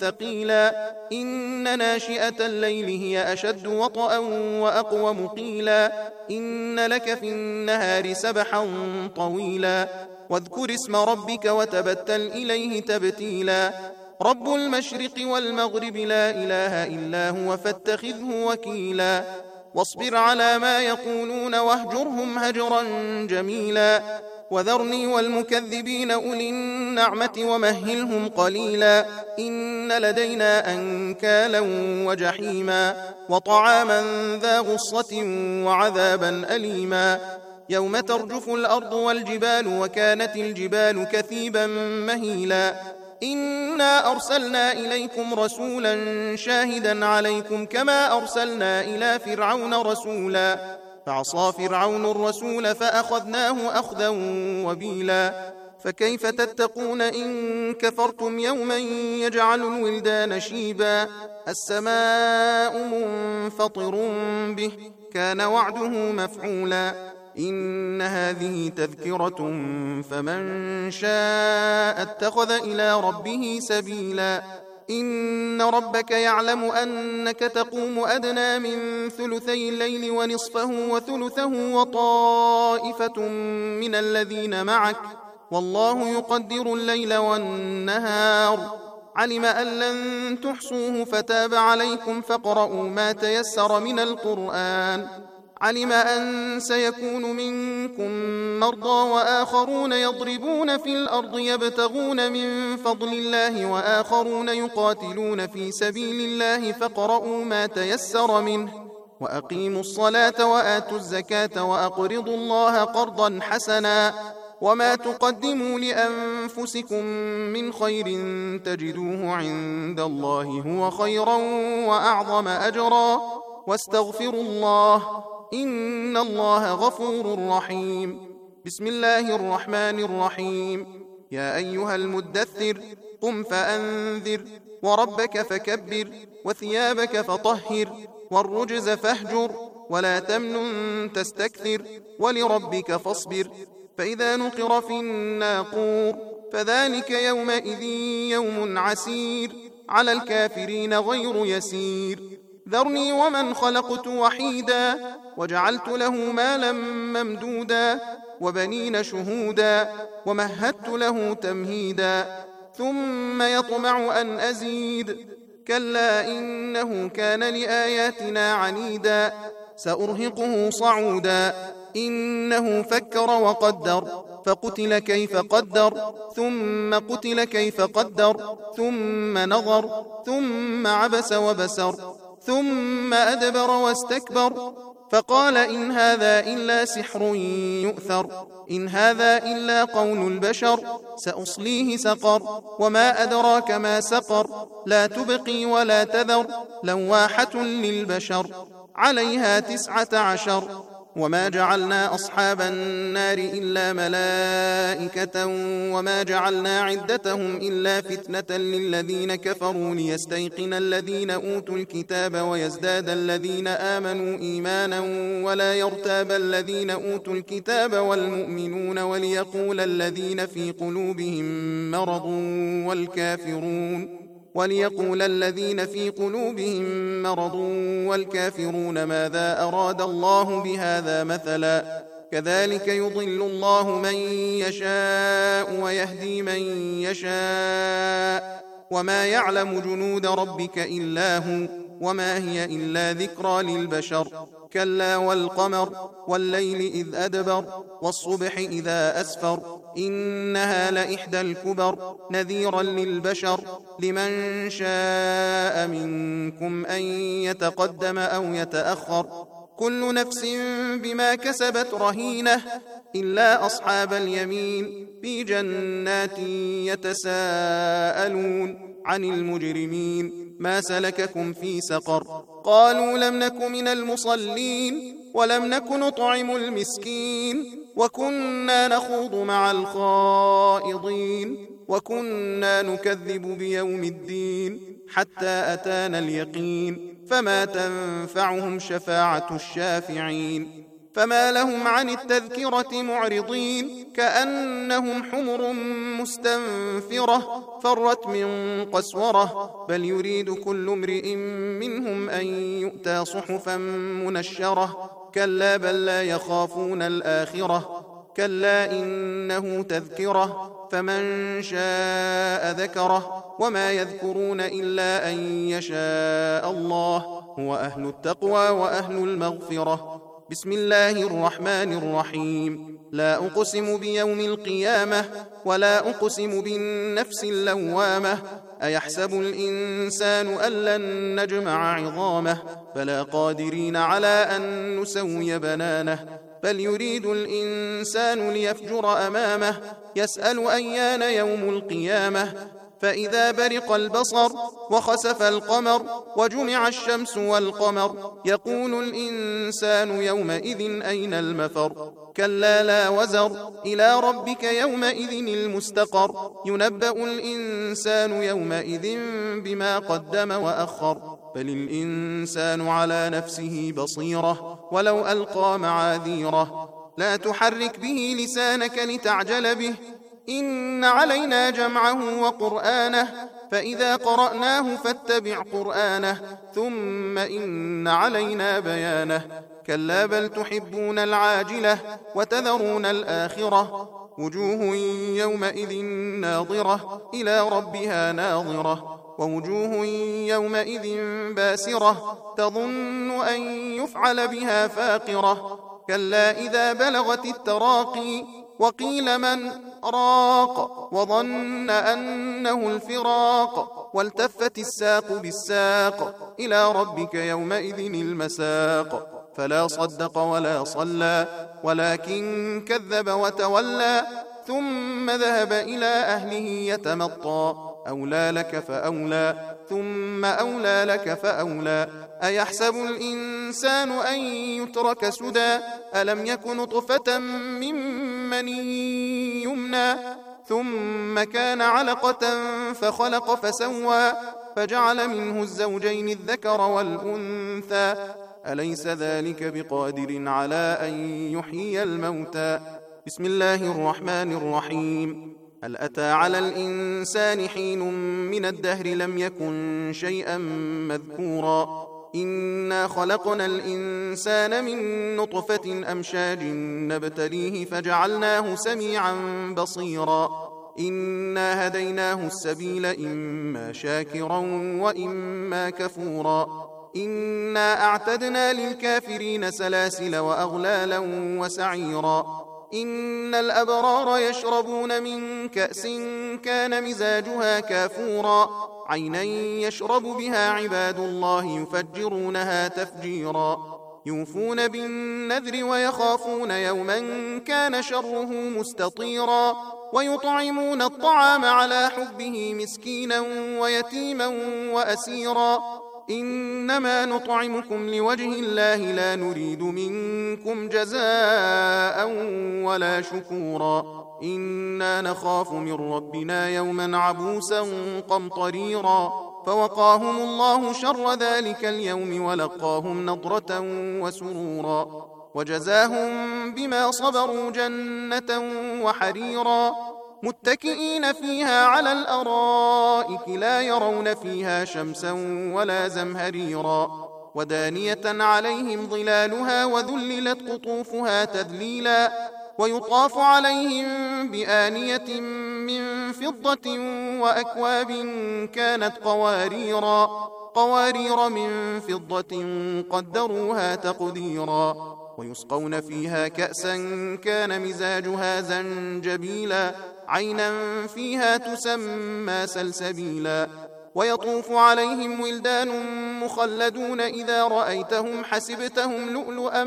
ثقيلا إن ناشئة الليل هي أشد وطئا وأقوم قيلا إن لك في النهار سبحا طويلا واذكر اسم ربك وتبتل إليه تبتيلا رب المشرق والمغرب لا إله إلا هو فاتخذه وكيلا واصبر على ما يقولون واهجرهم هجرا جميلا وذرني والمكذبين أولي النعمة ومهلهم قليلا إن لدينا أنكالا وجحيما وطعاما ذا غصة وعذابا أليما يوم ترجف الأرض والجبال وكانت الجبال كثيبا مهيلا إنا أرسلنا إليكم رسولا شاهدا عليكم كما أرسلنا إلى فرعون رسولا فعصى فرعون الرسول فأخذناه أخذا وبيلا فكيف تتقون إن كفرتم يوما يجعل الولدان شيبا السماء منفطر به كان وعده مفعولا إن هذه تذكرة فمن شاء اتخذ إلى ربه سبيلا إن ربك يعلم أنك تقوم أدنى من ثلثي الليل ونصفه وثلثه وطائفة من الذين معك والله يقدر الليل والنهار علم أن لن تحصوه فتاب عليكم فاقرؤوا ما تيسر من القرآن علم أن سيكون منكم مرضى وآخرون يضربون في الأرض يبتغون من فضل الله وآخرون يقاتلون في سبيل الله فاقرؤوا ما تيسر منه وأقيموا الصلاة وآتوا الزكاة وأقرضوا الله قرضا حسنا وما تقدموا لأنفسكم من خير تجدوه عند الله هو خيرا وأعظم أجرا واستغفروا الله إن الله غفور رحيم. بسم الله الرحمن الرحيم. يا أيها المدثر قم فأنذر وربك فكبر وثيابك فطهر والرجز فاهجر ولا تمنن تستكثر ولربك فاصبر فإذا نقر في الناقور فذلك يومئذ يوم عسير على الكافرين غير يسير ذرني ومن خلقت وحيدا وجعلت له مالا ممدودا وبنين شهودا ومهدت له تمهيدا ثم يطمع أن أزيد كلا إنه كان لآياتنا عنيدا سأرهقه صعودا إنه فكر وقدر فقتل كيف قدر ثم قتل كيف قدر ثم نظر ثم عبس وبسر ثم أدبر واستكبر فقال إن هذا إلا سحر يؤثر إن هذا إلا قول البشر سأصليه سقر وما أدراك ما سقر لا تبقي ولا تذر لواحة للبشر عليها تسعة عشر وما جعلنا أصحاب النار إلا ملائكة وما جعلنا عدتهم إلا فتنة للذين كفروا ليستيقن الذين أوتوا الكتاب ويزداد الذين آمنوا إيمانا ولا يرتاب الذين أوتوا الكتاب والمؤمنون وليقول الذين في قلوبهم مرض والكافرون وليقول الذين في قلوبهم مرض والكافرون ماذا أراد الله بهذا مثلا كذلك يضل الله من يشاء ويهدي من يشاء وما يعلم جنود ربك إلا هو وما هي إلا ذكرى للبشر كلا والقمر والليل إذ أدبر والصبح إذا أسفر إنها لإحدى الكبر نذيرا للبشر لمن شاء منكم أن يتقدم أو يتأخر كل نفس بما كسبت رهينة إلا أصحاب اليمين في جنات يتساءلون عن المجرمين ما سلككم في سقر قالوا لم نك من المصلين ولم نك نطعم المسكين وكنا نخوض مع الخائضين وكنا نكذب بيوم الدين حتى أتانا اليقين فما تنفعهم شفاعة الشافعين فما لهم عن التذكرة معرضين كأنهم حمر مستنفرة فرت من قسورة بل يريد كل امرئ منهم أن يؤتى صحفا منشرة كلا بل لا يخافون الآخرة كلا إنه تذكرة فمن شاء ذكره وما يذكرون إلا أن يشاء الله هو أهل التقوى وأهل المغفرة بسم الله الرحمن الرحيم لا أقسم بيوم القيامة ولا أقسم بالنفس اللوامة أيحسب الإنسان أن لن نجمع عظامه بلى قادرين على أن نسوي بنانه بل يريد الإنسان ليفجر أمامه يسأل أيان يوم القيامة فإذا برق البصر وخسف القمر وجمع الشمس والقمر يقول الإنسان يومئذ أين المفر كلا لا وزر إلى ربك يومئذ المستقر ينبأ الإنسان يومئذ بما قدم وأخر بل الإنسان على نفسه بصيرة ولو ألقى معاذيره لا تحرك به لسانك لتعجل به إن علينا جمعه وقرآنه فإذا قرأناه فاتبع قرآنه ثم إن علينا بيانه كلا بل تحبون العاجلة وتذرون الآخرة وجوه يومئذ ناظرة إلى ربها ناظرة ووجوه يومئذ باسرة تظن أن يفعل بها فاقرة كلا إذا بلغت التراقي وقيل من راق وظن أنه الفراق والتفت الساق بالساق إلى ربك يومئذ المساق فلا صدق ولا صلى ولكن كذب وتولى ثم ذهب إلى أهله يتمطى أولى لك فأولى ثم أولى لك فأولى أيحسب الإنسان أن يترك سدى ألم يك نطفة من مني يمنى ثم كان علقة فخلق فسوى فجعل منه الزوجين الذكر والأنثى أليس ذلك بقادر على أن يحيي الموتى بسم الله الرحمن الرحيم هل أتى على الإنسان حين من الدهر لم يكن شيئا مذكورا إنا خلقنا الإنسان من نطفة أمشاج نبتليه فجعلناه سميعا بصيرا إنا هديناه السبيل إما شاكرا وإما كفورا إنا أعتدنا للكافرين سلاسل وأغلالا وسعيرا إن الأبرار يشربون من كأس كان مزاجها كافورا عينا يشرب بها عباد الله يفجرونها تفجيرا يوفون بالنذر ويخافون يوما كان شره مستطيرا ويطعمون الطعام على حبه مسكينا ويتيما وأسيرا إنما نطعمكم لوجه الله لا نريد منكم جزاء ولا شكورا إنا نخاف من ربنا يوما عبوسا قمطريرا فوقاهم الله شر ذلك اليوم ولقاهم نضرة وسرورا وجزاهم بما صبروا جنة وحريرا متكئين فيها على الأرائك لا يرون فيها شمسا ولا زمهريرا ودانية عليهم ظلالها وذللت قطوفها تذليلا ويطاف عليهم بآنية من فضة وأكواب كانت قواريرا قوارير من فضة قدروها تقديرا ويسقون فيها كأسا كان مزاجها زنجبيلا عينا فيها تسمى سلسبيلا ويطوف عليهم ولدان مخلدون إذا رأيتهم حسبتهم لؤلؤا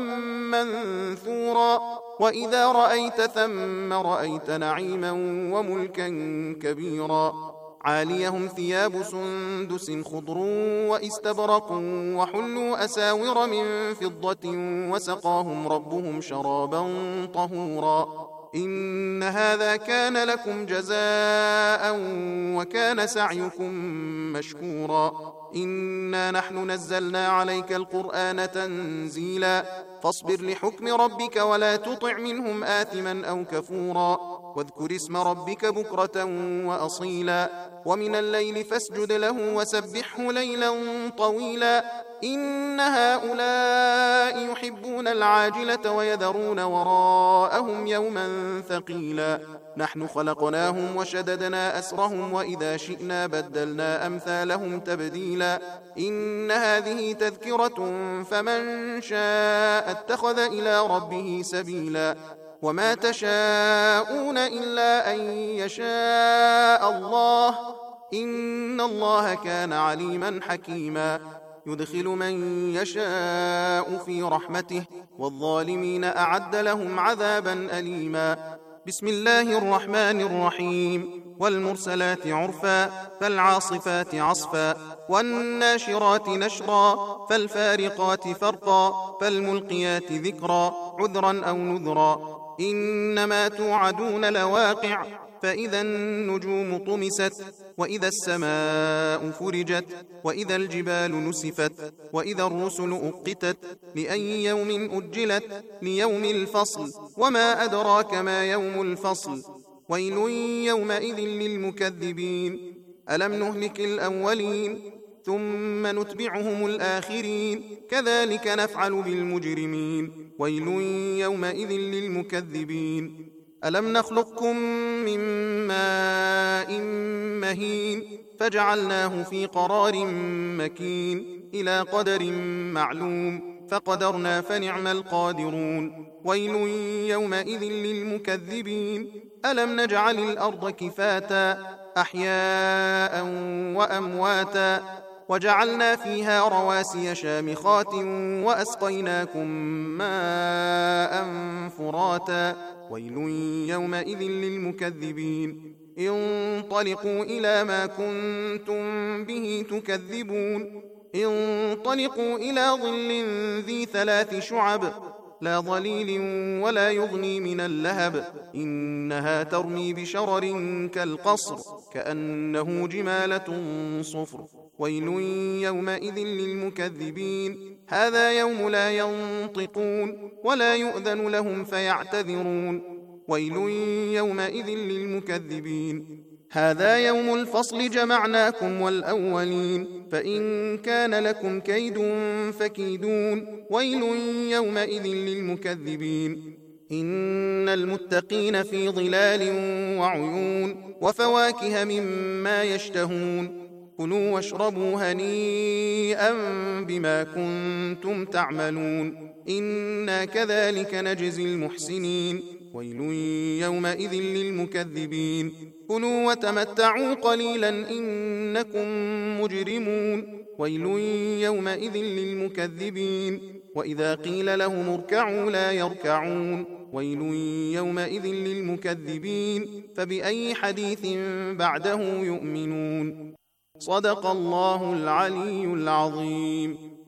منثورا وإذا رأيت ثم رأيت نعيما وملكا كبيرا عاليهم ثياب سندس خضر واستبرق وحلوا أساور من فضة وسقاهم ربهم شرابا طهورا إن هذا كان لكم جزاء وكان سعيكم مشكورا إنا نحن نزلنا عليك القرآن تنزيلا فاصبر لحكم ربك ولا تطع منهم آثما أو كفورا واذكر اسم ربك بكرة وأصيلا ومن الليل فاسجد له وسبحه ليلا طويلا إن هؤلاء يحبون العاجلة ويذرون وراءهم يوما ثقيلا نحن خلقناهم وشددنا أسرهم وإذا شئنا بدلنا أمثالهم تبديلا إن هذه تذكرة فمن شاء اتخذ إلى ربه سبيلا وما تشاءون إلا أن يشاء الله إن الله كان عليما حكيما يدخل من يشاء في رحمته والظالمين أعد لهم عذابا أليما بسم الله الرحمن الرحيم والمرسلات عرفا فالعاصفات عصفا والناشرات نشرا فالفارقات فرقا فالملقيات ذكرا عذرا أو نذرا إنما توعدون لواقع فإذا النجوم طمست وإذا السماء فرجت وإذا الجبال نسفت وإذا الرسل أقتت لأي يوم أجلت ليوم الفصل وما أدراك ما يوم الفصل ويل يومئذ للمكذبين ألم نهلك الأولين ثم نتبعهم الآخرين كذلك نفعل بالمجرمين ويل يومئذ للمكذبين ألم نخلقكم من ماء مهين فجعلناه في قرار مكين إلى قدر معلوم فقدرنا فنعم القادرون ويل يومئذ للمكذبين ألم نجعل الأرض كفاتا أحياء وأمواتا وجعلنا فيها رواسي شامخات وأسقيناكم ماء فراتا ويل يومئذ للمكذبين انطلقوا إلى ما كنتم به تكذبون انطلقوا إلى ظل ذي ثلاث شعب لا ظليل ولا يغني من اللهب إنها ترمي بشرر كالقصر كأنه جمالة صفر ويل يومئذ للمكذبين هذا يوم لا ينطقون ولا يؤذن لهم فيعتذرون ويل يومئذ للمكذبين هذا يوم الفصل جمعناكم والأولين فإن كان لكم كيد فكيدون ويل يومئذ للمكذبين إن المتقين في ظلال وعيون وفواكه مما يشتهون كلوا واشربوا هنيئا بما كنتم تعملون إنا كذلك نجزي المحسنين ويل يومئذ للمكذبين كلوا وتمتعوا قليلا إنكم مجرمون ويل يومئذ للمكذبين وإذا قيل لهم اركعوا لا يركعون ويل يومئذ للمكذبين فبأي حديث بعده يؤمنون صدق الله العلي العظيم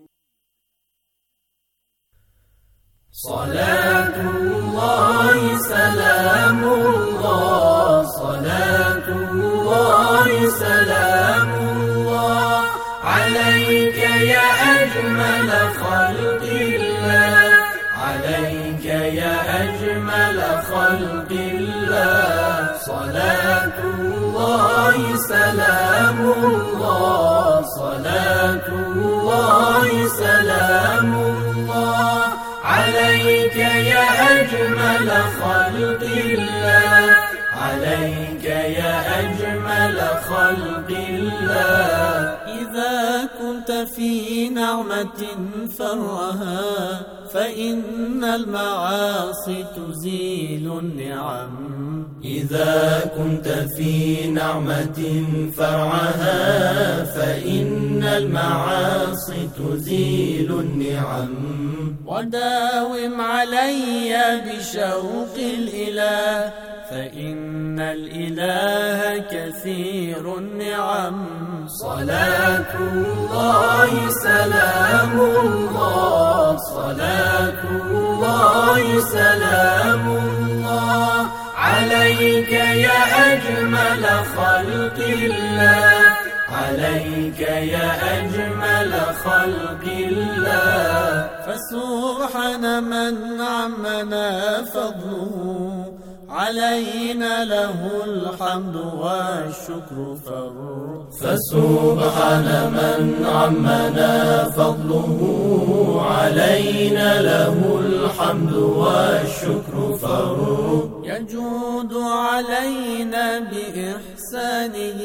صلاة الله سلام الله صلاة الله سلام الله عليك يا أجمل خلق الله عليك يا أجمل خلق الله صلاة الله سلام الله صلاة الله سلام الله عليك يا أجمل خلق الله عليك يا أجمل خلق الله. إذا كنت في نعمة فرها فإن المعاصي تزيل النعم. إذا كنت في نعمة فرعها فإن المعاصي تزيل النعم. وداوم علي بشوق الإله فإن الإله كثير النعم. صلاة الله سلام الله، صلاة الله سلام الله عليك يا أجمل خلق الله، عليك يا أجمل خلق الله. فسبحان من عمنا فضله، علينا له الحمد والشكر فر. فسبحان من عمنا فضله، علينا له الحمد والشكر فر. يجود علينا بإحسانه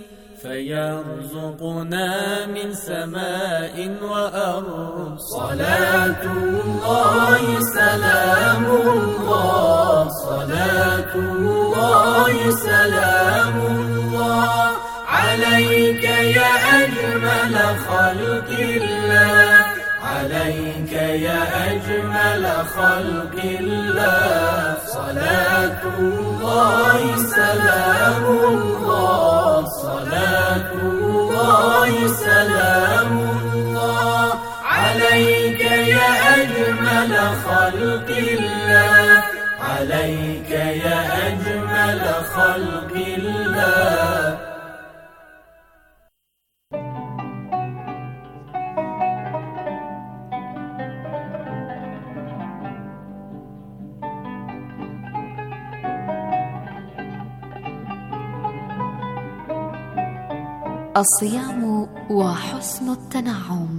فيرزقنا من سماء وأرض. صلاة الله سلام الله، صلاة الله سلام الله عليك يا أجمل خلق الله، عليك يا أجمل خلق الله. صلاة الله سلام الله، صلاة الله سلام الله عليك يا أجمل خلق الله، عليك يا أجمل خلق الله. الصيام وحسن التنعم.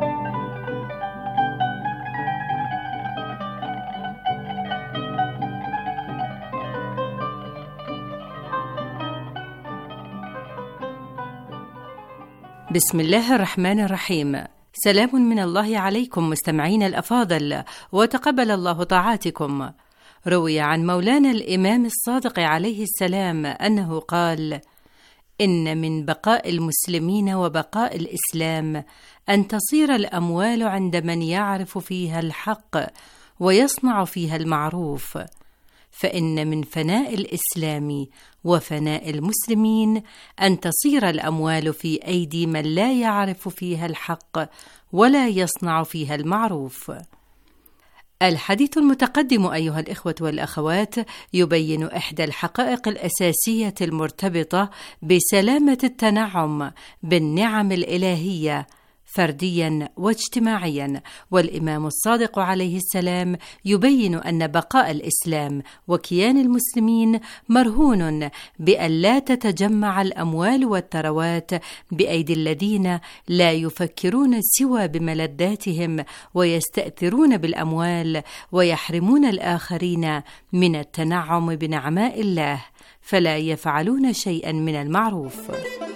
بسم الله الرحمن الرحيم. سلام من الله عليكم مستمعين الأفاضل، وتقبل الله طاعاتكم. روي عن مولانا الإمام الصادق عليه السلام أنه قال: إن من بقاء المسلمين وبقاء الإسلام أن تصير الأموال عند من يعرف فيها الحق ويصنع فيها المعروف، فإن من فناء الإسلام وفناء المسلمين أن تصير الأموال في أيدي من لا يعرف فيها الحق ولا يصنع فيها المعروف. الحديث المتقدم أيها الإخوة والأخوات يبين إحدى الحقائق الأساسية المرتبطة بسلامة التنعم بالنعم الإلهية فرديا واجتماعيا، والإمام الصادق عليه السلام يبين أن بقاء الإسلام وكيان المسلمين مرهون بأن لا تتجمع الأموال والثروات بأيدي الذين لا يفكرون سوى بملذاتهم ويستأثرون بالأموال ويحرمون الآخرين من التنعم بنعماء الله، فلا يفعلون شيئا من المعروف.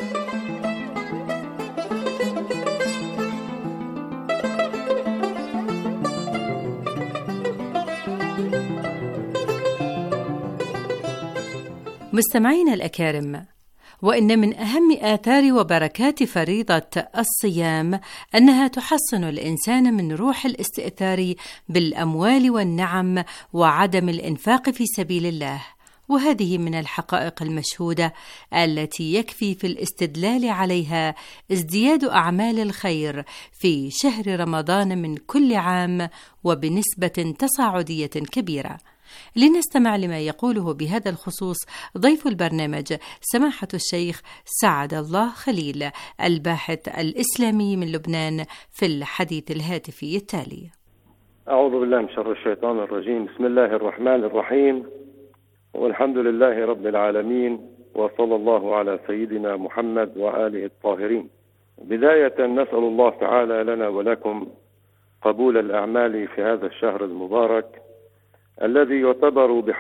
مستمعينا الأكارم، وإن من أهم آثار وبركات فريضة الصيام أنها تحصن الإنسان من روح الاستئثار بالأموال والنعم وعدم الإنفاق في سبيل الله، وهذه من الحقائق المشهودة التي يكفي في الاستدلال عليها ازدياد أعمال الخير في شهر رمضان من كل عام وبنسبة تصاعدية كبيرة. لنستمع لما يقوله بهذا الخصوص ضيف البرنامج سماحة الشيخ سعد الله خليل، الباحث الإسلامي من لبنان، في الحديث الهاتفي التالي. أعوذ بالله من شر الشيطان الرجيم. بسم الله الرحمن الرحيم، والحمد لله رب العالمين، وصلى الله على سيدنا محمد وآله الطاهرين. بداية نسأل الله تعالى لنا ولكم قبول الأعمال في هذا الشهر المبارك الذي يعتبر بحق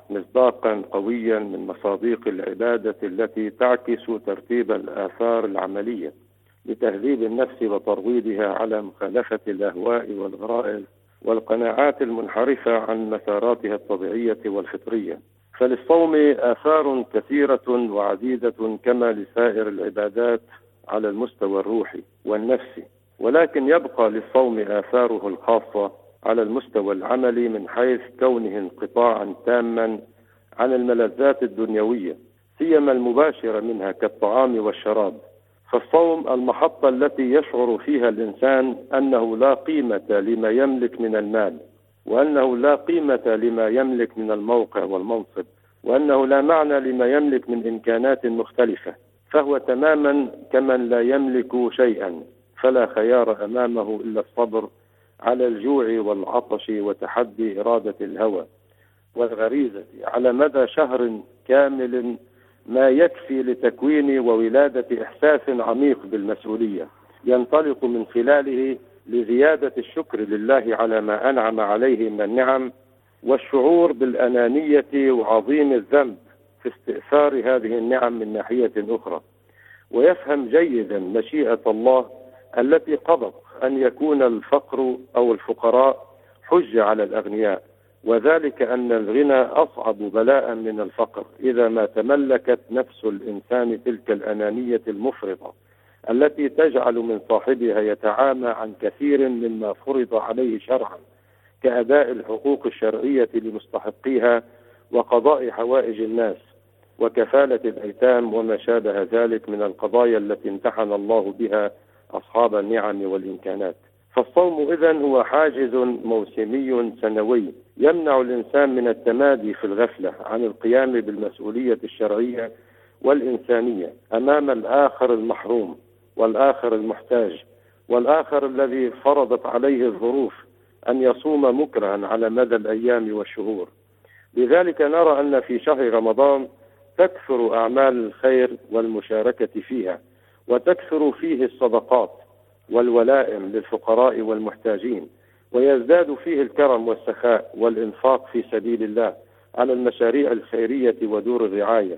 مصداقا قويا من مصادق العبادة التي تعكس ترتيب الآثار العملية لتهذيب النفس وترويضها على مخالفة الأهواء والغرائز والقناعات المنحرفة عن مساراتها الطبيعية والفطرية. فللصوم آثار كثيرة وعديدة كما لسائر العبادات على المستوى الروحي والنفسي، ولكن يبقى للصوم آثاره الخاصة على المستوى العملي من حيث كونه انقطاعا تاما عن الملذات الدنيوية سيما المباشرة منها كالطعام والشراب. فالصوم المحطة التي يشعر فيها الإنسان أنه لا قيمة لما يملك من المال، وأنه لا قيمة لما يملك من الموقع والمنصب، وأنه لا معنى لما يملك من إمكانات مختلفة، فهو تماما كمن لا يملك شيئا، فلا خيار أمامه إلا الصبر على الجوع والعطش وتحدي إرادة الهوى والغريزة على مدى شهر كامل، ما يكفي لتكوين وولادة إحساس عميق بالمسؤولية ينطلق من خلاله لزيادة الشكر لله على ما أنعم عليه من النعم، والشعور بالأنانية وعظيم الذنب في استئثار هذه النعم من ناحية أخرى. ويفهم جيدا مشيئة الله التي قضت أن يكون الفقر أو الفقراء حجة على الأغنياء، وذلك أن الغنى أصعب بلاء من الفقر إذا ما تملكت نفس الإنسان تلك الأنانية المفرطة التي تجعل من صاحبها يتعامى عن كثير مما فرض عليه شرعا كأداء الحقوق الشرعية لمستحقيها وقضاء حوائج الناس وكفالة الأيتام وما شابه ذلك من القضايا التي امتحن الله بها أصحاب النعم والإمكانات. فالصوم إذن هو حاجز موسمي سنوي يمنع الإنسان من التمادي في الغفلة عن القيام بالمسؤولية الشرعية والإنسانية أمام الآخر المحروم والآخر المحتاج والآخر الذي فرضت عليه الظروف أن يصوم مكرها على مدى الأيام والشهور. لذلك نرى أن في شهر رمضان تكثر أعمال الخير والمشاركة فيها، وتكثر فيه الصدقات والولائم للفقراء والمحتاجين، ويزداد فيه الكرم والسخاء والإنفاق في سبيل الله على المشاريع الخيرية ودور الرعاية.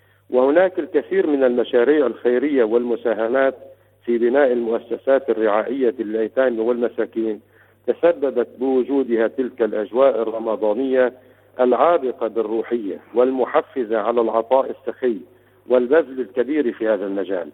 وهناك الكثير من المشاريع الخيرية والمساهمات في بناء المؤسسات الرعائية للأيتام والمساكين تسببت بوجودها تلك الأجواء الرمضانية العابقة بالروحية والمحفزة على العطاء السخي والبذل الكبير في هذا المجال.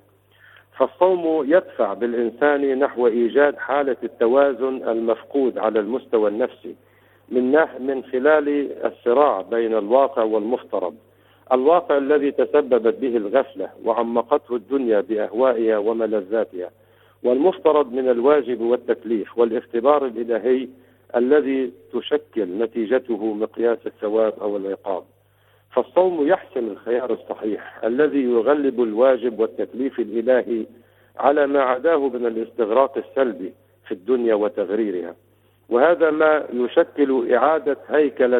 فالصوم يدفع بالإنسان نحو إيجاد حالة التوازن المفقود على المستوى النفسي من من خلال الصراع بين الواقع والمفترض، الواقع الذي تسببت به الغفلة وعمقته الدنيا بأهوائها وملذاتها، والمفترض من الواجب والتكليف والاختبار الإلهي الذي تشكل نتيجته مقياس الثواب أو العقاب. فالصوم يحسم الخيار الصحيح الذي يغلب الواجب والتكليف الإلهي على ما عداه من الاستغراق السلبي في الدنيا وتغريرها، وهذا ما يشكل إعادة هيكلة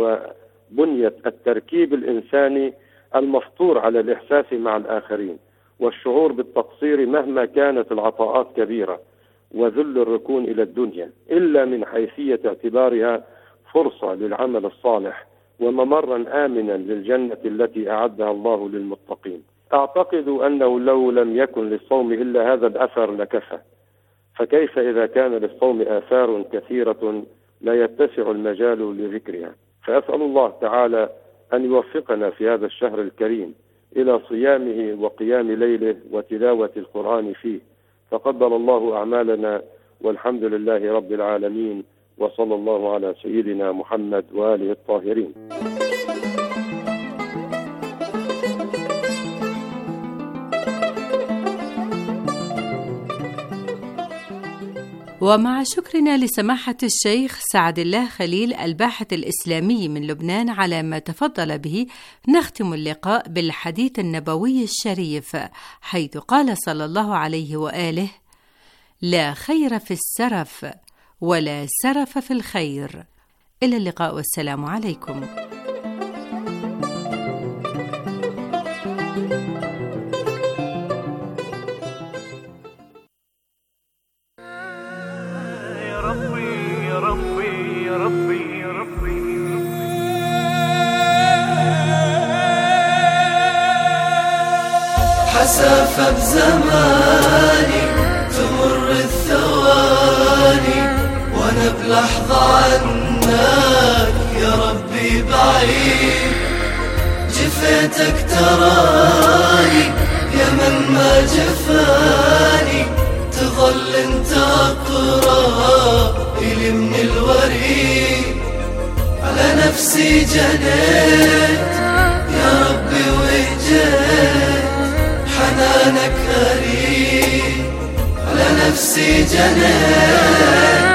وبنية التركيب الإنساني المفطور على الإحساس مع الآخرين والشعور بالتقصير مهما كانت العطاءات كبيرة، وذل الركون إلى الدنيا إلا من حيثية اعتبارها فرصة للعمل الصالح وممرا آمنا للجنة التي أعدها الله للمتقين. أعتقد أنه لو لم يكن للصوم إلا هذا الأثر لكفى، فكيف إذا كان للصوم آثار كثيرة لا يتسع المجال لذكرها. فأسأل الله تعالى أن يوفقنا في هذا الشهر الكريم إلى صيامه وقيام ليله وتلاوة القرآن فيه. تقبل الله أعمالنا والحمد لله رب العالمين، وصلى الله على سيدنا محمد وآله الطاهرين. ومع شكرنا لسماحة الشيخ سعد الله خليل الباحث الإسلامي من لبنان على ما تفضل به، نختم اللقاء بالحديث النبوي الشريف، حيث قال صلى الله عليه وآله: لا خير في السرف ولا سرف في الخير. إلى اللقاء والسلام عليكم. يا ربي يا ربي يا ربي يا ربي حسافة بزماني تمر الثواني وانا بلحظة عنك يا ربي بعيد. جفيتك تراني يا من ما جفاني تظل انت اقرب الي من الوريد. على نفسي جنيت يا ربي وجيت حنانك أريد. على نفسي جنيت